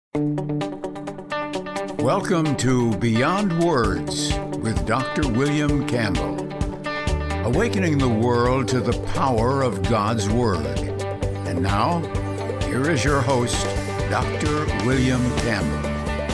Welcome to Beyond Words with Dr. William Campbell, awakening the world to the power of God's Word. And now, here is your host, Dr. William Campbell.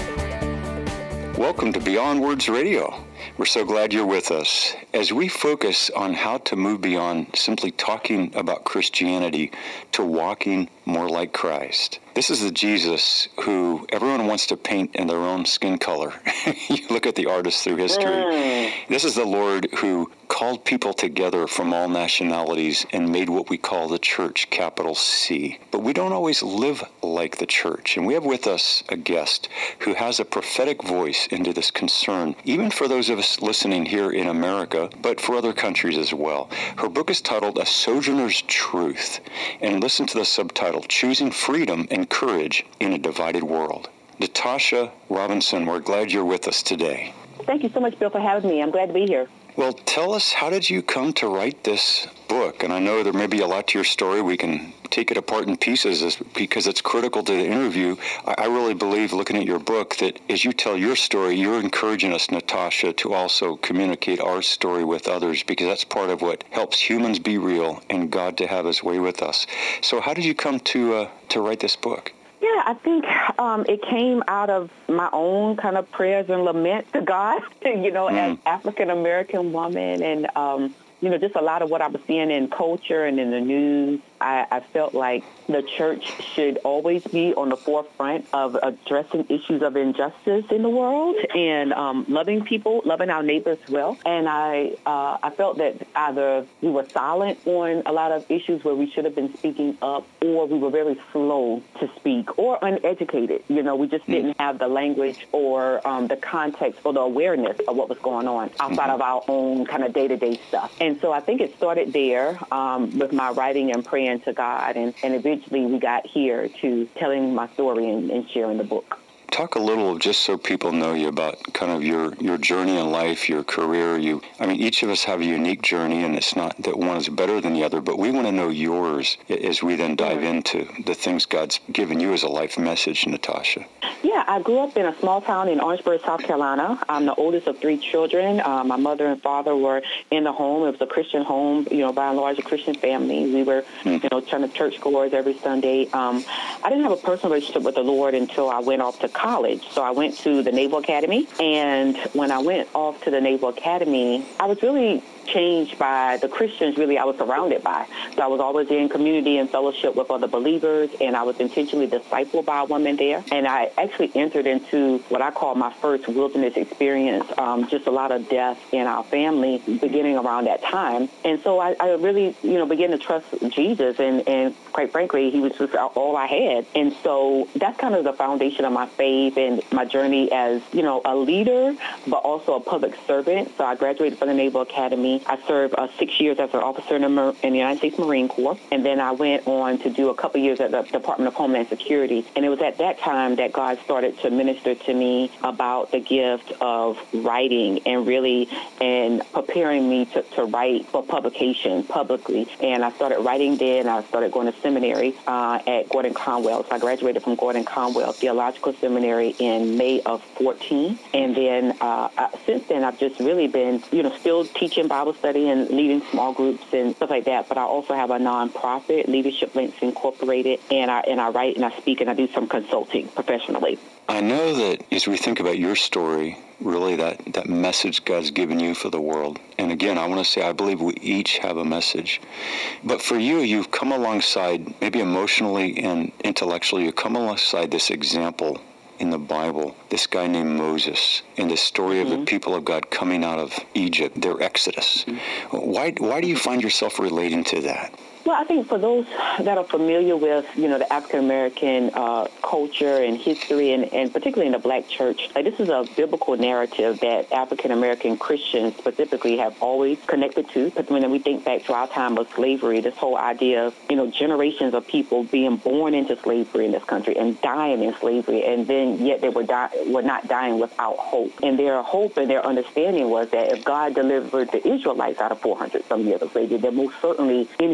Welcome to Beyond Words Radio. We're so glad you're with us as we focus on how to move beyond simply talking about Christianity to walking more like Christ. This is the Jesus who everyone wants to paint in their own skin color. You look at the artists through history. This is the Lord who called people together from all nationalities and made what we call the church, capital C. But we don't always live like the church. And we have with us a guest who has a prophetic voice into this concern, even for those of us listening here in America, but for other countries as well. Her book is titled A Sojourner's Truth. And listen to the subtitle, Choosing Freedom and Courage in a Divided World. Natasha Robinson, we're glad you're with us today. Thank you so much, Bill, for having me. I'm glad to be here. Well, tell us, how did you come to write this book? And I know there may be a lot to your story. We can take it apart in pieces because it's critical to the interview. I really believe, looking at your book, that as you tell your story, you're encouraging us, Natasha, to also communicate our story with others, because that's part of what helps humans be real and God to have his way with us. So how did you come to write this book? Yeah, I think it came out of my own kind of prayers and lament to God, as African-American woman, and, just a lot of what I was seeing in culture and in the news. I felt like the church should always be on the forefront of addressing issues of injustice in the world and loving people, loving our neighbors well. And I felt that either we were silent on a lot of issues where we should have been speaking up, or we were very slow to speak, or uneducated. We just didn't have the language or the context or the awareness of what was going on outside of our own kind of day-to-day stuff. And so I think it started there with my writing and praying to God, and eventually we got here to telling my story and sharing the book. Talk a little, just so people know you, about kind of your journey in life, your career. Each of us have a unique journey, and it's not that one is better than the other, but we want to know yours as we then dive into the things God's given you as a life message, Natasha. Yeah, I grew up in a small town in Orangeburg, South Carolina. I'm the oldest of three children. My mother and father were in the home. It was a Christian home, by and large, a Christian family. We were, turning churchgoers every Sunday. I didn't have a personal relationship with the Lord until I went off to college. So I went to the Naval Academy. And when I went off to the Naval Academy, I was really changed by the Christians I was surrounded by. So I was always in community and fellowship with other believers, and I was intentionally discipled by a woman there. And I actually entered into what I call my first wilderness experience, just a lot of death in our family beginning around that time. And so I really, began to trust Jesus, and quite frankly, he was just all I had. And so that's kind of the foundation of my faith and my journey as, a leader, but also a public servant. So I graduated from the Naval Academy. I served 6 years as an officer in the United States Marine Corps, and then I went on to do a couple years at the Department of Homeland Security. And it was at that time that God started to minister to me about the gift of writing and preparing me to write for publication publicly. And I started writing then. I started going to seminary at Gordon Conwell. So I graduated from Gordon Conwell Theological Seminary in May of 14. And then since then, I've just really been, still teaching Bible study and leading small groups and stuff like that. But I also have a nonprofit, Leadership Links Incorporated, and I write and I speak and I do some consulting professionally. I know that as we think about your story, really that message God's given you for the world. And again, I want to say I believe we each have a message. But for you, you've come alongside, maybe emotionally and intellectually, you've come alongside this example in the Bible, this guy named Moses, and the story of the people of God coming out of Egypt, their exodus. Why do you find yourself relating to that? Well, I think for those that are familiar with, the African-American culture and history, and particularly in the Black church, this is a biblical narrative that African-American Christians specifically have always connected to. Because when we think back to our time of slavery, this whole idea of, generations of people being born into slavery in this country and dying in slavery, and then yet they were not dying without hope. And their hope and their understanding was that if God delivered the Israelites out of 400 some years of slavery, then most certainly any day he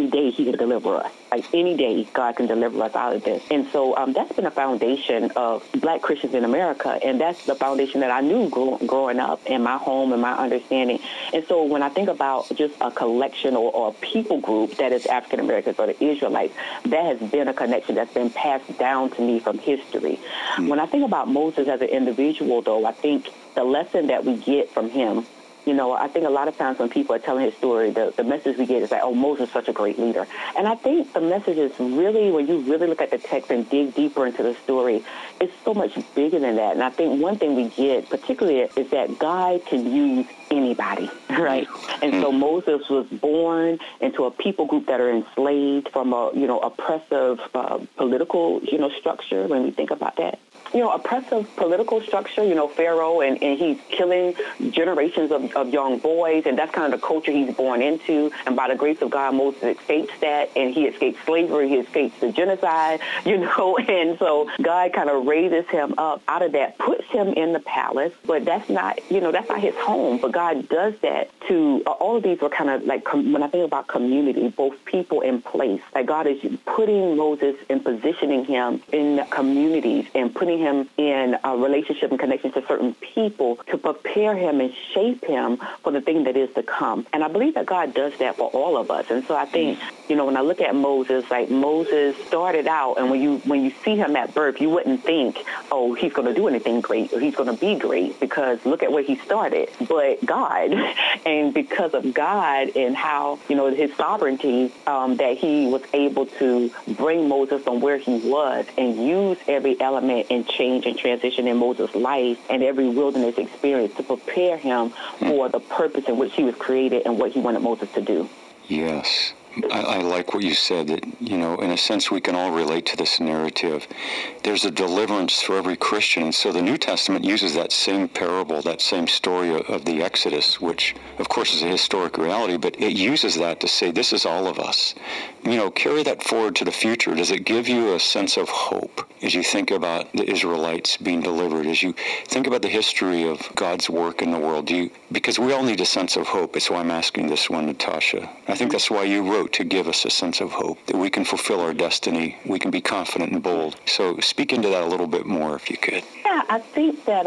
he can deliver us. Like any day, God can deliver us out of this. And so that's been a foundation of Black Christians in America. And that's the foundation that I knew growing up in my home and my understanding. And so when I think about just a collection or a people group that is African Americans or the Israelites, that has been a connection that's been passed down to me from history. When I think about Moses as an individual, though, I think the lesson that we get from him, you know, I think a lot of times when people are telling his story, the message we get is like, oh, Moses is such a great leader. And I think the message is really, when you really look at the text and dig deeper into the story, it's so much bigger than that. And I think one thing we get particularly is that God can use anybody, right? And so Moses was born into a people group that are enslaved from a, you know, oppressive political, you know, structure when we think about that. You know, oppressive political structure, you know, Pharaoh, and he's killing generations of young boys, and that's kind of the culture he's born into. And by the grace of God, Moses escapes that, and he escapes slavery, he escapes the genocide, you know, and so God kind of raises him up out of that, puts him in the palace, but that's not, you know, that's not his home. But God does that to, all of these were kind of like, when I think about community, both people and place, like God is putting Moses and positioning him in communities and putting him in a relationship and connection to certain people to prepare him and shape him for the thing that is to come. And I believe that God does that for all of us. And so I think, you know, when I look at Moses, like Moses started out, and when you see him at birth, you wouldn't think, oh, he's going to do anything great or he's going to be great, because look at where he started. But God, and because of God and how, you know, his sovereignty, that he was able to bring Moses from where he was and use every element and change and transition in Moses' life and every wilderness experience to prepare him for the purpose in which he was created and what he wanted Moses to do. Yes. I like what you said, that, you know, in a sense we can all relate to this narrative. There's a deliverance for every Christian. And so the New Testament uses that same parable, that same story of the Exodus, which, of course, is a historic reality, but it uses that to say this is all of us. You know, carry that forward to the future. Does it give you a sense of hope as you think about the Israelites being delivered, as you think about the history of God's work in the world? Because we all need a sense of hope. It's why I'm asking this one, Natasha. I think that's why you wrote, to give us a sense of hope, that we can fulfill our destiny, we can be confident and bold. So speak into that a little bit more, if you could. Yeah, I think that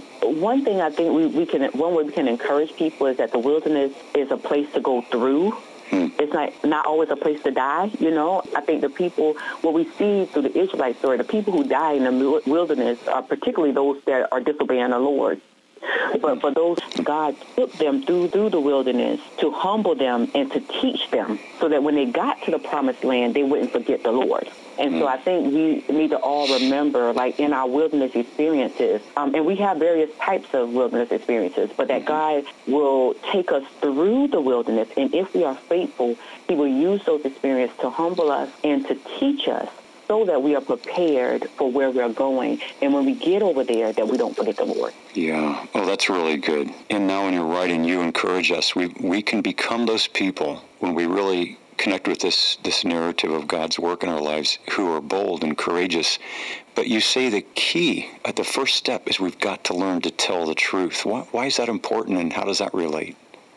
one thing I think one way we can encourage people is that the wilderness is a place to go through. It's not always a place to die, you know. I think the people, what we see through the Israelite story, the people who die in the wilderness are particularly those that are disobeying the Lord. But for those, God took them through the wilderness to humble them and to teach them so that when they got to the promised land, they wouldn't forget the Lord. And so I think we need to all remember, like in our wilderness experiences, and we have various types of wilderness experiences, but that God will take us through the wilderness. And if we are faithful, he will use those experiences to humble us and to teach us, so that we are prepared for where we're going. And when we get over there, that we don't forget the Lord. Yeah. Oh, that's really good. And now in your writing, you encourage us. We can become those people when we really connect with this narrative of God's work in our lives, who are bold and courageous. But you say the key at the first step is we've got to learn to tell the truth. Why is that important, and how does that relate?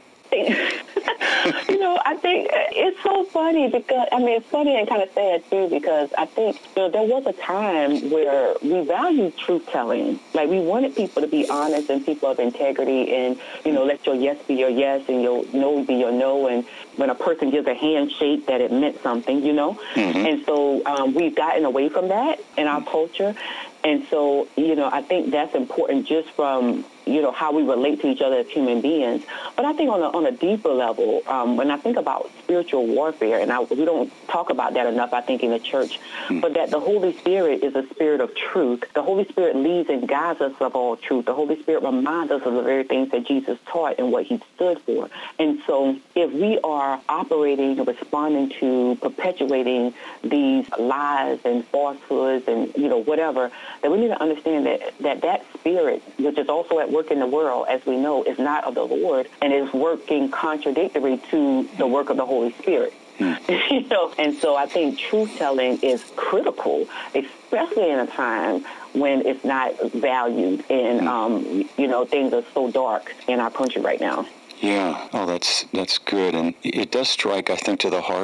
You know, I think it's so funny because, I mean, it's funny and kind of sad, too, because I think, you know, there was a time where we valued truth-telling. Like, we wanted people to be honest and people of integrity and, you know, let your yes be your yes and your no be your no. And when a person gives a handshake, that it meant something, you know. And so we've gotten away from that in our culture. And so, you know, I think that's important just from, you know, how we relate to each other as human beings. But I think on a deeper level, when I think about spiritual warfare, and we don't talk about that enough, I think, in the church, but that the Holy Spirit is a spirit of truth. The Holy Spirit leads and guides us of all truth. The Holy Spirit reminds us of the very things that Jesus taught and what he stood for. And so if we are operating and responding to perpetuating these lies and falsehoods and, you know, whatever, then we need to understand that spirit, which is also at work in the world, as we know, is not of the Lord and is working contradictory to the work of the Holy Spirit. You know, and so I think truth-telling is critical, especially in a time when it's not valued and, you know, things are so dark in our country right now. Yeah. Oh, that's good. And it does strike, I think, to the heart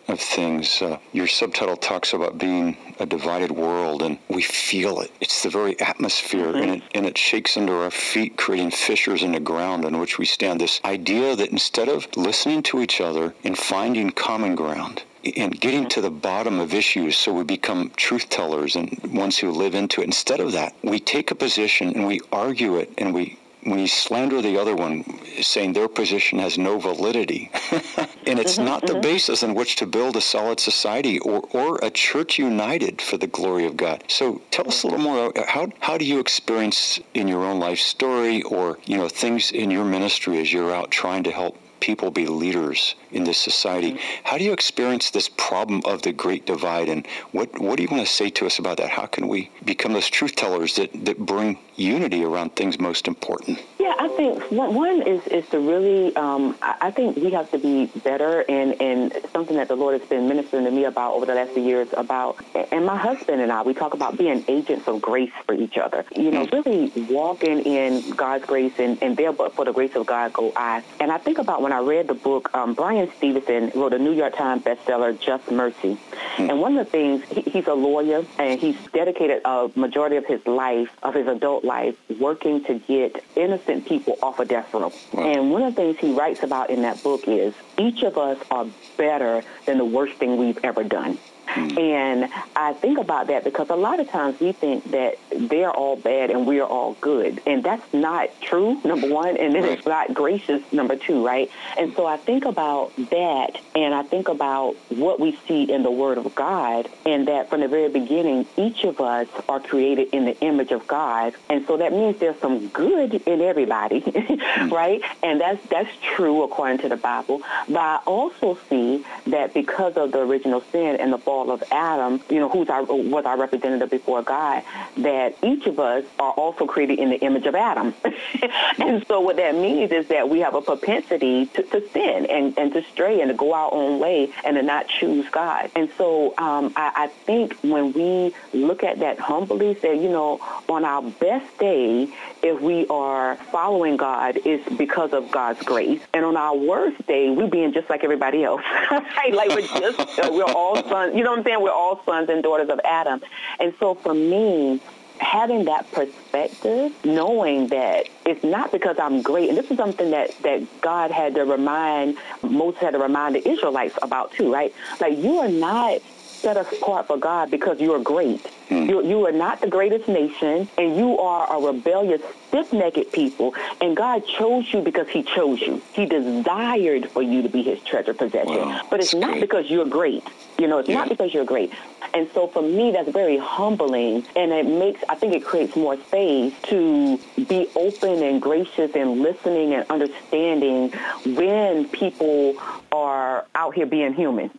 of things. Your subtitle talks about being a divided world, and we feel it. It's the very atmosphere, and it shakes under our feet, creating fissures in the ground on which we stand. This idea that instead of listening to each other and finding common ground, and getting to the bottom of issues so we become truth tellers and ones who live into it. Instead of that, we take a position and we argue it, and we slander the other one, saying their position has no validity. And it's not the basis on which to build a solid society or a church united for the glory of God. So tell us a little more. How do you experience in your own life story, or things in your ministry as you're out trying to help people be leaders in this society? How do you experience this problem of the Great Divide, and what do you want to say to us about that? How can we become those truth tellers that bring unity around things most important? Yeah, I think one is to really, I think we have to be better, and something that the Lord has been ministering to me about over the last few years and my husband and I, we talk about being agents of grace for each other. Really walking in God's grace, and there but for the grace of God go I. And I think about when I read the book, Brian Stevenson wrote a New York Times bestseller, Just Mercy. And one of the things, he's a lawyer, and he's dedicated a majority of his life, of his adult life, working to get innocent people off of death row. Wow. And one of the things he writes about in that book is each of us are better than the worst thing we've ever done. And I think about that because a lot of times we think that they're all bad and we're all good. And that's not true, number one, and then it's not gracious, number two, right? And so I think about that, and I think about what we see in the Word of God, and that from the very beginning, each of us are created in the image of God. And so that means there's some good in everybody, right? And that's true according to the Bible. But I also see that because of the original sin and the fall of Adam, was our representative before God, that each of us are also created in the image of Adam. And so what that means is that we have a propensity to sin and to stray and to go our own way and to not choose God. And so I think when we look at that humbly, say, on our best day, if we are following God, it's because of God's grace. And on our worst day, we're being just like everybody else. Right? Like we're all sons, you know what I'm saying? We're all sons and daughters of Adam. And so for me, having that perspective, knowing that it's not because I'm great, and this is something that God had to remind, Moses had to remind the Israelites about too, right? Like, you are not set apart for God because you are great. You are not the greatest nation, and you are a rebellious, stiff-necked people, and God chose you because he chose you. He desired for you to be his treasure possession. Wow, but it's not because you're great. It's not because you're great. And so for me, that's very humbling, and I think it creates more space to be open and gracious and listening and understanding when people are out here being human.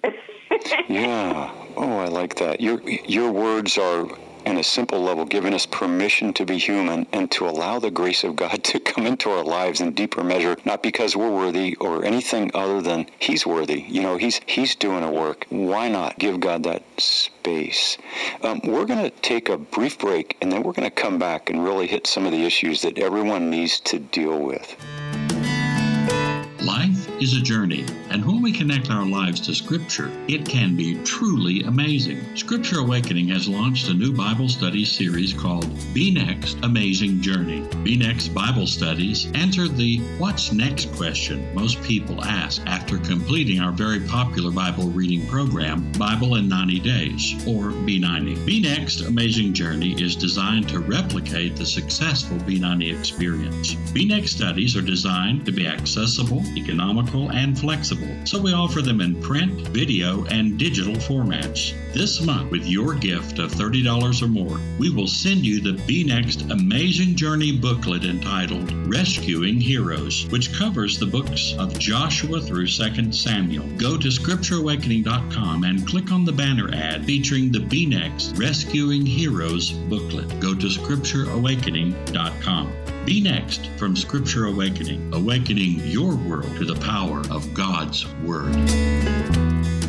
Yeah. Oh, I like that. Your words are, on a simple level, giving us permission to be human and to allow the grace of God to come into our lives in deeper measure, not because we're worthy or anything other than he's worthy. He's doing a work. Why not give God that space? We're going to take a brief break, and then we're going to come back and really hit some of the issues that everyone needs to deal with. Life is a journey, and when we connect our lives to Scripture, it can be truly amazing. Scripture Awakening has launched a new Bible study series called Be Next, Amazing Journey. Be Next Bible Studies answer the what's next question most people ask after completing our very popular Bible reading program, Bible in 90 Days, or B90. Be Next, Amazing Journey is designed to replicate the successful B90 experience. Be Next studies are designed to be accessible, economical, and flexible, so we offer them in print, video, and digital formats. This month, with your gift of $30 or more, we will send you the Be Next Amazing Journey booklet entitled Rescuing Heroes, which covers the books of Joshua through 2 Samuel. Go to scriptureawakening.com and click on the banner ad featuring the Be Next Rescuing Heroes booklet. Go to scriptureawakening.com. Be Next from Scripture Awakening, awakening your world to the power of God's Word.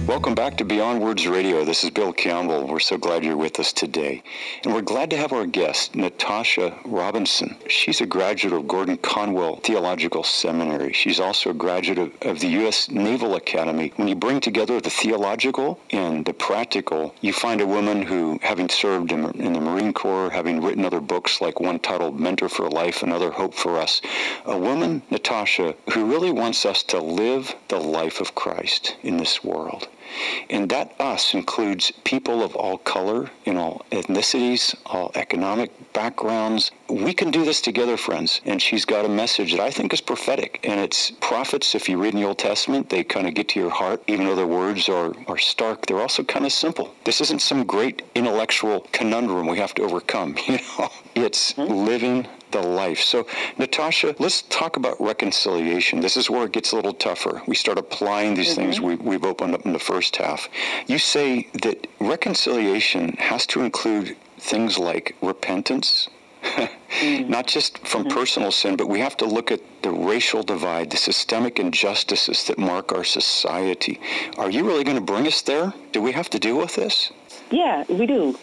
Welcome back to Beyond Words Radio. This is Bill Campbell. We're so glad you're with us today. And we're glad to have our guest, Natasha Robinson. She's a graduate of Gordon Conwell Theological Seminary. She's also a graduate of the U.S. Naval Academy. When you bring together the theological and the practical, you find a woman who, having served in the Marine Corps, having written other books like one titled Mentor for Life, another Hope for Us, a woman, Natasha, who really wants us to live the life of Christ in this world. And that us includes people of all color, in all ethnicities, all economic backgrounds. We can do this together, friends. And she's got a message that I think is prophetic. And it's prophets, if you read in the Old Testament, they kind of get to your heart, even though their words are stark. They're also kind of simple. This isn't some great intellectual conundrum we have to overcome. It's living the life. So, Natasha, let's talk about reconciliation. This is where it gets a little tougher. We start applying these things we've opened up in the first half. You say that reconciliation has to include things like repentance, not just from personal sin, but we have to look at the racial divide, the systemic injustices that mark our society. Are you really going to bring us there? Do we have to deal with this? Yeah, we do.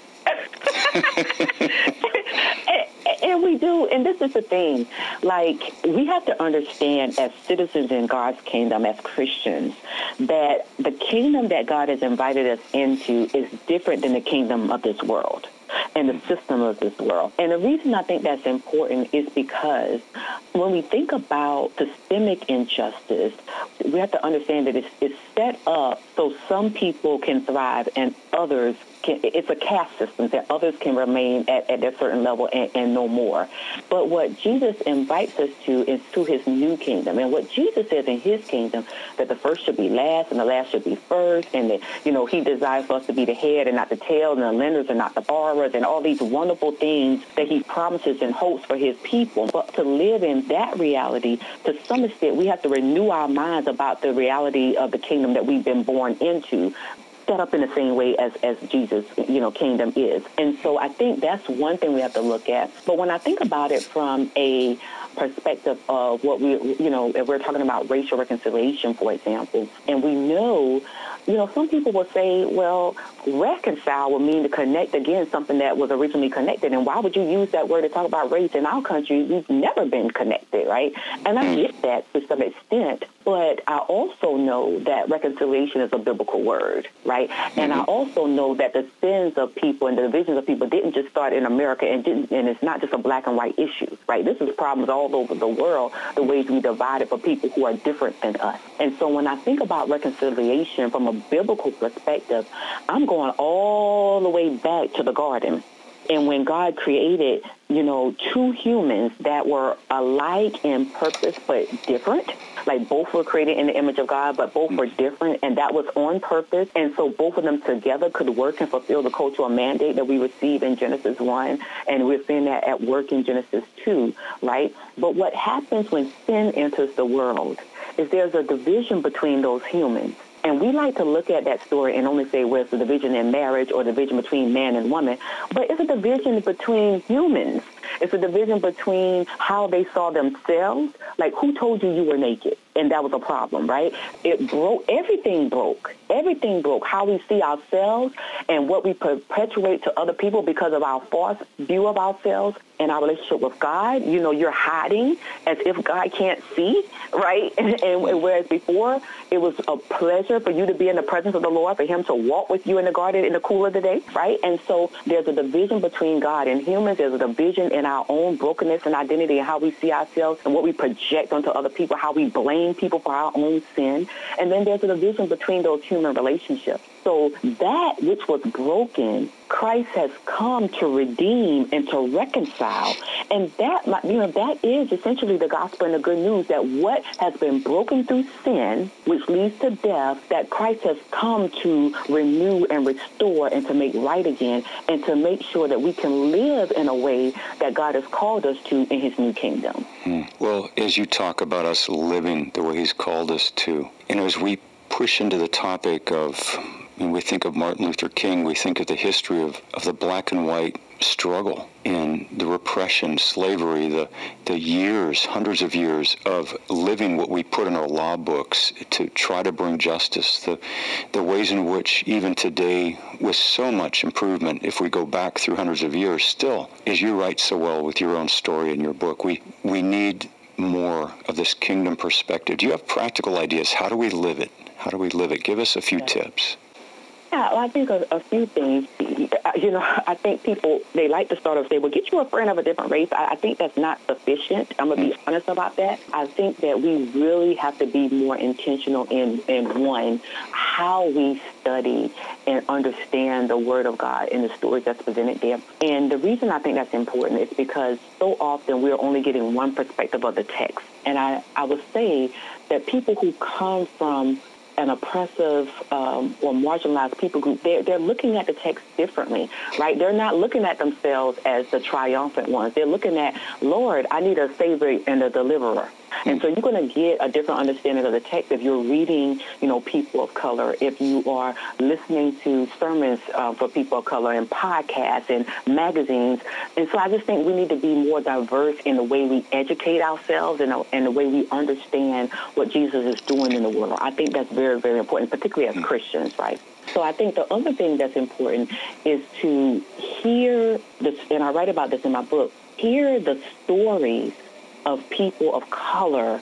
And we do, and this is the thing, like, we have to understand as citizens in God's kingdom, as Christians, that the kingdom that God has invited us into is different than the kingdom of this world and the system of this world. And the reason I think that's important is because when we think about systemic injustice, we have to understand that it's set up so some people can thrive and others can. It's a caste system that others can remain at a certain level and no more. But what Jesus invites us to is to his new kingdom. And what Jesus says in his kingdom, that the first should be last and the last should be first, and that, he desires for us to be the head and not the tail, and the lenders and not the borrowers, and all these wonderful things that he promises and hopes for his people. But to live in that reality, to some extent, we have to renew our minds about the reality of the kingdom that we've been born into, set up in the same way as Jesus, kingdom is. And so I think that's one thing we have to look at. But when I think about it from a perspective of what if we're talking about racial reconciliation, for example, and we know, some people will say, well, reconcile would mean to connect again something that was originally connected. And why would you use that word to talk about race? In our country, we've never been connected, right? And I get that to some extent. But I also know that reconciliation is a biblical word, right? And I also know that the sins of people and the divisions of people didn't just start in America, and it's not just a black and white issue, right? This is problems all over the world, the ways we divide it for people who are different than us. And so when I think about reconciliation from a biblical perspective, I'm going all the way back to the garden. And when God created, two humans that were alike in purpose but different, like both were created in the image of God, but both were different, and that was on purpose. And so both of them together could work and fulfill the cultural mandate that we receive in Genesis 1, and we're seeing that at work in Genesis 2, right? But what happens when sin enters the world is there's a division between those humans. And we like to look at that story and only say, well, it's a division in marriage or division between man and woman. But it's a division between humans. It's a division between how they saw themselves. Like, who told you were naked? And that was a problem, right? It broke. Everything broke. Everything broke. How we see ourselves and what we perpetuate to other people because of our false view of ourselves and our relationship with God. You're hiding as if God can't see, right? And whereas before, it was a pleasure for you to be in the presence of the Lord, for him to walk with you in the garden in the cool of the day, right? And so there's a division between God and humans. There's a division in our own brokenness and identity and how we see ourselves and what we project onto other people, how we blame people for our own sin. And then there's a division between those human relationships. So that which was broken, Christ has come to redeem and to reconcile. And that is essentially the gospel and the good news, that what has been broken through sin, which leads to death, that Christ has come to renew and restore and to make right again, and to make sure that we can live in a way that God has called us to in his new kingdom. Well, as you talk about us living the way he's called us to, and as we push into the topic of, when we think of Martin Luther King, we think of the history of the black and white struggle in the repression, slavery, the years, hundreds of years of living what we put in our law books to try to bring justice, the ways in which even today, with so much improvement, if we go back through hundreds of years, still, as you write so well with your own story in your book, we need more of this kingdom perspective. Do you have practical ideas? How do we live it? How do we live it? Give us a few tips. Yeah, well, I think a few things. I think people, they like to start off and say, well, get you a friend of a different race. I think that's not sufficient. I'm going to be honest about that. I think that we really have to be more intentional in one, how we study and understand the Word of God and the stories that's presented there. And the reason I think that's important is because so often we're only getting one perspective of the text. And I would say that people who come from an oppressive or marginalized people group, they're looking at the text differently, right? They're not looking at themselves as the triumphant ones. They're looking at, Lord, I need a Savior and a deliverer. And so you're going to get a different understanding of the text if you're reading, people of color, if you are listening to sermons for people of color and podcasts and magazines. And so I just think we need to be more diverse in the way we educate ourselves and the way we understand what Jesus is doing in the world. I think that's very, very important, particularly as Christians, right? So I think the other thing that's important is to hear this, and I write about this in my book, hear the stories of people of color,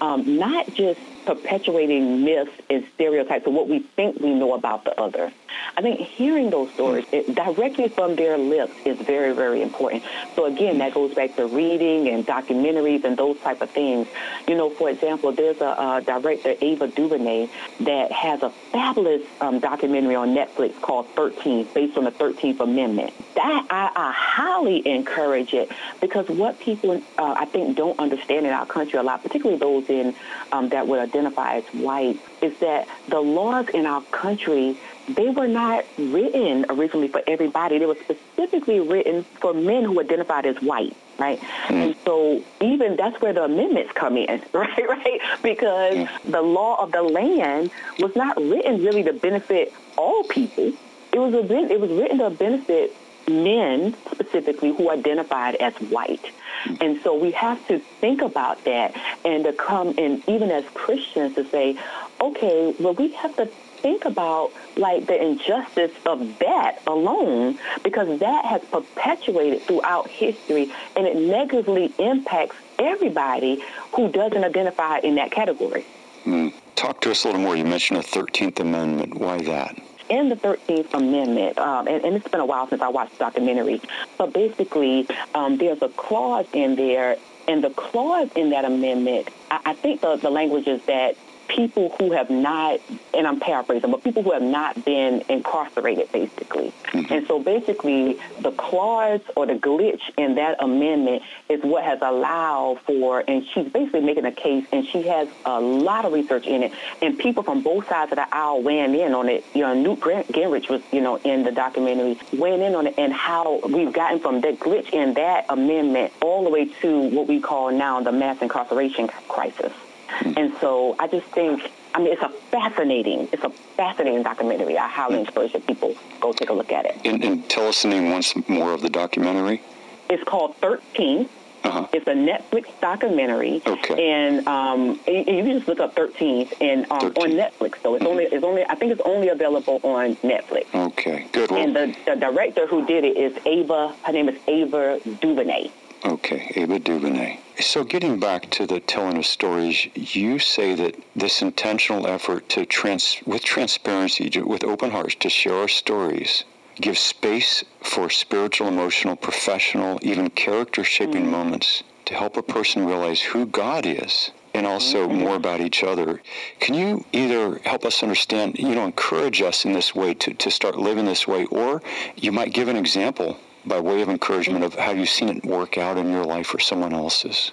not just perpetuating myths and stereotypes of what we think we know about the other. I think hearing those stories directly from their lips is very, very important. So again, that goes back to reading and documentaries and those type of things. For example, there's a director, Ava DuVernay, that has a fabulous documentary on Netflix called 13, based on the 13th Amendment. That I highly encourage it, because what people I think don't understand in our country a lot, particularly those in that would identify as white, is that the laws in our country, they were not written originally for everybody. They were specifically written for men who identified as white, right? And so even that's where the amendments come in, right? Because the law of the land was not written really to benefit all people. It was written to benefit men specifically who identified as white. And so we have to think about that and to come in, even as Christians, to say, okay, well, we have to think about the injustice of that alone, because that has perpetuated throughout history, and it negatively impacts everybody who doesn't identify in that category. Talk to us a little more. You mentioned the 13th Amendment. Why that? In the 13th Amendment, and it's been a while since I watched the documentary, but basically there's a clause in there, and the clause in that amendment, I think the language is that people who have not, and I'm paraphrasing, but people who have not been incarcerated, basically. And so basically the clause or the glitch in that amendment is what has allowed for, and she's basically making a case, and she has a lot of research in it, and people from both sides of the aisle weighing in on it. Newt Gingrich was, in the documentary, weighing in on it, and how we've gotten from the glitch in that amendment all the way to what we call now the mass incarceration crisis. And so I just think, it's a fascinating documentary. I highly encourage that people go take a look at it. And tell us the name once more of the documentary. It's called 13. It's a Netflix documentary. Okay. And you can just look up 13 and on Netflix. So it's only I think it's only available on Netflix. Okay, good. Well, and the director who did it is her name is Ava DuVernay. Okay, Ava DuVernay. So getting back to the telling of stories, you say that this intentional effort to with transparency, with open hearts, to share our stories, gives space for spiritual, emotional, professional, even character-shaping moments to help a person realize who God is and also more about each other. Can you either help us understand, encourage us in this way to start living this way, or you might give an example by way of encouragement of how you've seen it work out in your life or someone else's?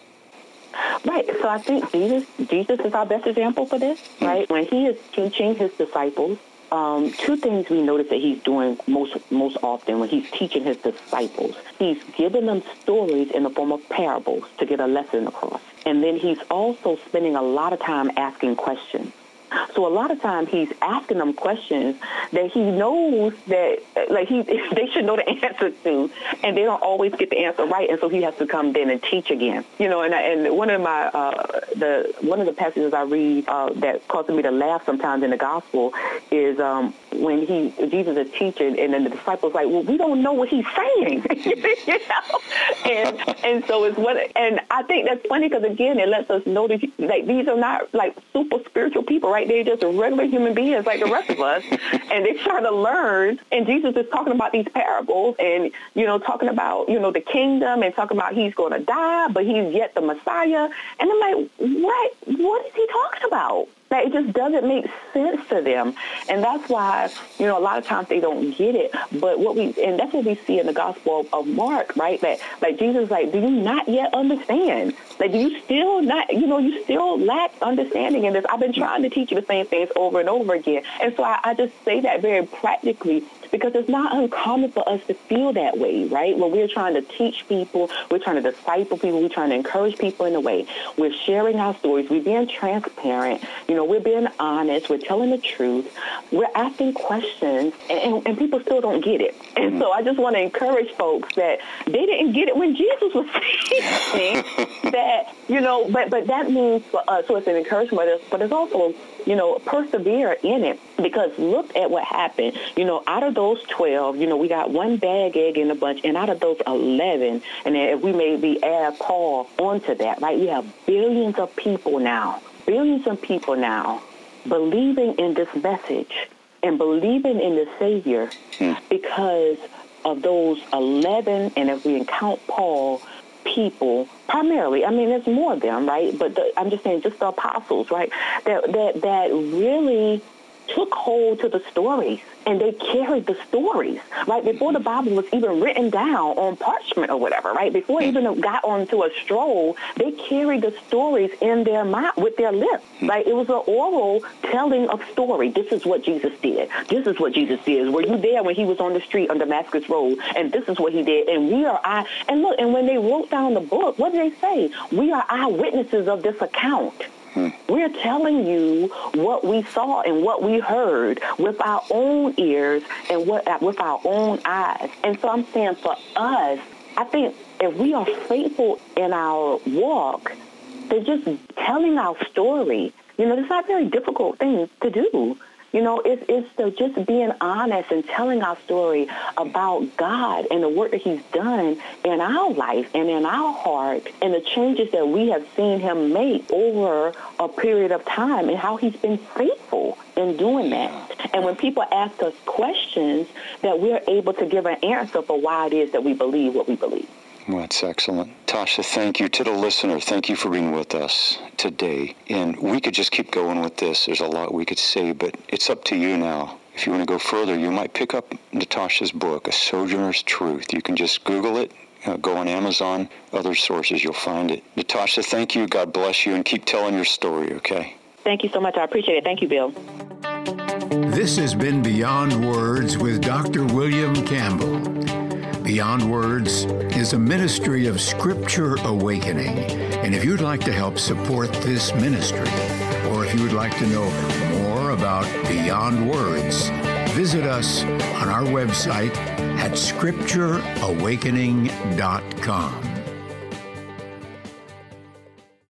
Right. So I think Jesus is our best example for this, right? When he is teaching his disciples, two things we notice that he's doing most often when he's teaching his disciples. He's giving them stories in the form of parables to get a lesson across. And then he's also spending a lot of time asking questions. So a lot of times he's asking them questions that he knows that they should know the answer to, and they don't always get the answer right, and so he has to come then and teach again. And one of the passages I read that causes me to laugh sometimes in the gospel is when Jesus is teaching, and then the disciples like, well, we don't know what he's saying, and so and I think that's funny because again it lets us know that these are not like super spiritual people, right? They're just regular human beings like the rest of us, and they're trying to learn. And Jesus is talking about these parables, and talking about the kingdom, and talking about he's going to die, but he's yet the Messiah. And I'm like, what is he talking about? That it just doesn't make sense to them. And that's why, a lot of times they don't get it. But and that's what we see in the Gospel of Mark, right? That like Jesus is like, do you not yet understand? Like, do you still not, you still lack understanding in this? I've been trying to teach you the same things over and over again. And so I just say that very practically, because it's not uncommon for us to feel that way, right? When we're trying to teach people, we're trying to disciple people, we're trying to encourage people in a way. We're sharing our stories, we're being transparent, we're being honest, we're telling the truth, we're asking questions, and people still don't get it. And so I just want to encourage folks that they didn't get it when Jesus was teaching that, but that means for us, so it's an encouragement, but it's also, persevere in it, because look at what happened. Out of those 12, we got one bad egg in the bunch, and out of those 11, and then if we maybe add Paul onto that, right, we have billions of people now believing in this message and believing in the Savior because of those 11, and if we count Paul, people primarily, I mean, there's more of them, right? But I'm just saying, just the apostles, right? That really took hold to the stories, and they carried the stories, right? Before the Bible was even written down on parchment or whatever, right? Before it even got onto a scroll, they carried the stories in their mind with their lips, right? It was an oral telling of story. This is what Jesus did. This is what Jesus did. Were you there when he was on the street on Damascus Road? And this is what he did. And and look, and when they wrote down the book, what did they say? We are eyewitnesses of this account. We're telling you what we saw and what we heard with our own ears and with our own eyes. And so I'm saying for us, I think if we are faithful in our walk, they're just telling our story. It's not a very difficult thing to do. It's just being honest and telling our story about God and the work that he's done in our life and in our heart, and the changes that we have seen him make over a period of time, and how he's been faithful in doing that. And when people ask us questions, that we're able to give an answer for why it is that we believe what we believe. Well, that's excellent. Tasha, thank you. To the listener, thank you for being with us today. And we could just keep going with this. There's a lot we could say, but it's up to you now. If you want to go further, you might pick up Natasha's book, A Sojourner's Truth. You can just Google it, go on Amazon, other sources, you'll find it. Natasha, thank you. God bless you, and keep telling your story, okay? Thank you so much. I appreciate it. Thank you, Bill. This has been Beyond Words with Dr. William Campbell. Beyond Words is a ministry of Scripture Awakening. And if you'd like to help support this ministry, or if you would like to know more about Beyond Words, visit us on our website at scriptureawakening.com.